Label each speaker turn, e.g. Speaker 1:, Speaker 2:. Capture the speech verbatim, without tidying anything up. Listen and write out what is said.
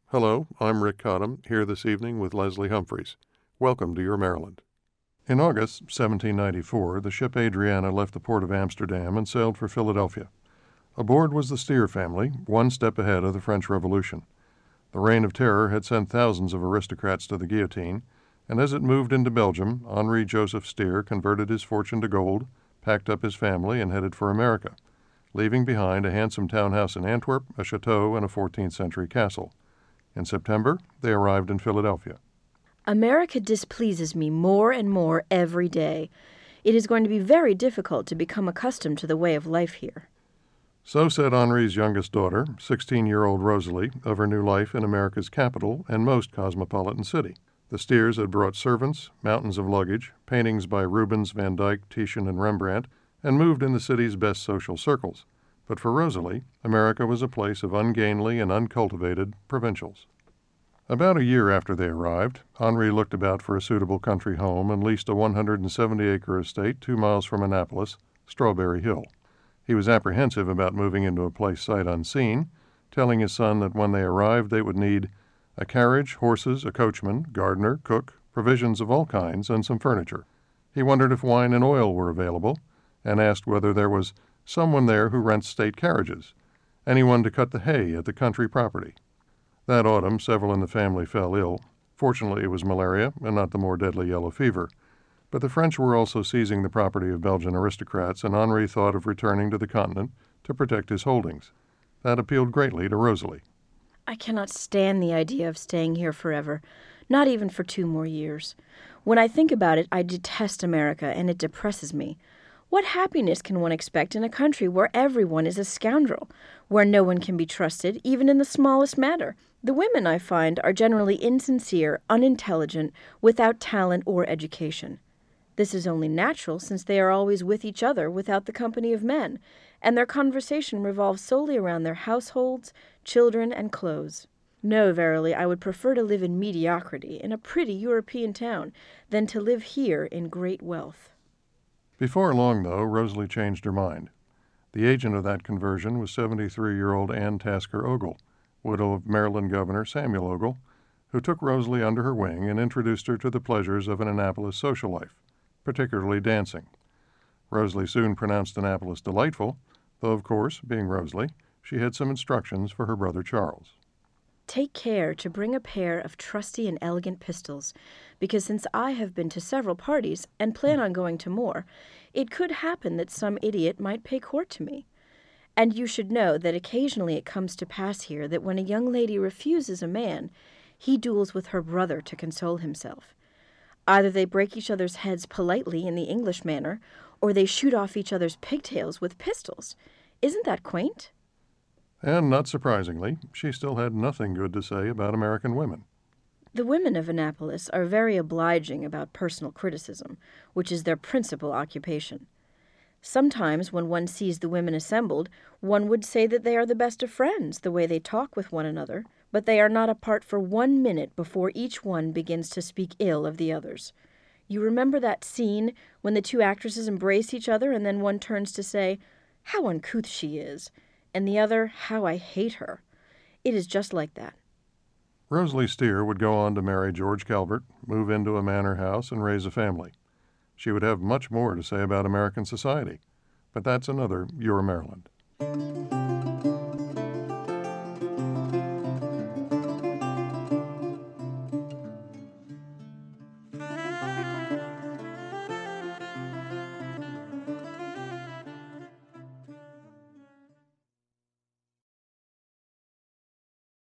Speaker 1: Hello, I'm Rick Cottam, here this evening with Leslie Humphreys. Welcome to Your Maryland. In August seventeen ninety-four, the ship Adriana left the port of Amsterdam and sailed for Philadelphia. Aboard was the Steer family, one step ahead of the French Revolution. The Reign of Terror had sent thousands of aristocrats to the guillotine, and as it moved into Belgium, Henri Joseph Steer converted his fortune to gold, packed up his family, and headed for America, leaving behind a handsome townhouse in Antwerp, a chateau, and a fourteenth century castle. In September, they arrived in Philadelphia.
Speaker 2: America displeases me more and more every day. It is going to be very difficult to become accustomed to the way of life here.
Speaker 1: So said Henri's youngest daughter, sixteen-year-old Rosalie, of her new life in America's capital and most cosmopolitan city. The Steers had brought servants, mountains of luggage, paintings by Rubens, Van Dyck, Titian, and Rembrandt, and moved in the city's best social circles. But for Rosalie, America was a place of ungainly and uncultivated provincials. About a year after they arrived, Henri looked about for a suitable country home and leased a one hundred seventy acre estate two miles from Annapolis, Strawberry Hill. He was apprehensive about moving into a place sight unseen, telling his son that when they arrived they would need a carriage, horses, a coachman, gardener, cook, provisions of all kinds, and some furniture. He wondered if wine and oil were available, and asked whether there was someone there who rents state carriages, anyone to cut the hay at the country property. That autumn, several in the family fell ill. Fortunately, it was malaria and not the more deadly yellow fever. But the French were also seizing the property of Belgian aristocrats, and Henri thought of returning to the continent to protect his holdings. That appealed greatly to Rosalie.
Speaker 2: I cannot stand the idea of staying here forever, not even for two more years. When I think about it, I detest America, and it depresses me. What happiness can one expect in a country where everyone is a scoundrel, where no one can be trusted, even in the smallest matter? The women, I find, are generally insincere, unintelligent, without talent or education. This is only natural, since they are always with each other without the company of men, and their conversation revolves solely around their households, children, and clothes. No, verily, I would prefer to live in mediocrity in a pretty European town than to live here in great wealth.
Speaker 1: Before long, though, Rosalie changed her mind. The agent of that conversion was seventy-three-year-old Ann Tasker Ogle, widow of Maryland Governor Samuel Ogle, who took Rosalie under her wing and introduced her to the pleasures of an Annapolis social life, particularly dancing. Rosalie soon pronounced Annapolis delightful, though, of course, being Rosalie, she had some instructions for her brother Charles.
Speaker 2: Take care to bring a pair of trusty and elegant pistols, because since I have been to several parties, and plan on going to more, it could happen that some idiot might pay court to me. And you should know that occasionally it comes to pass here that when a young lady refuses a man, he duels with her brother to console himself. Either they break each other's heads politely in the English manner, or they shoot off each other's pigtails with pistols. Isn't that quaint?
Speaker 1: And not surprisingly, she still had nothing good to say about American women.
Speaker 2: The women of Annapolis are very obliging about personal criticism, which is their principal occupation. Sometimes, when one sees the women assembled, one would say that they are the best of friends, the way they talk with one another, but they are not apart for one minute before each one begins to speak ill of the others. You remember that scene when the two actresses embrace each other and then one turns to say, "How uncouth she is," and the other, "How I hate her." It is just like that.
Speaker 1: Rosalie Steer would go on to marry George Calvert, move into a manor house, and raise a family. She would have much more to say about American society, but that's another Your Maryland.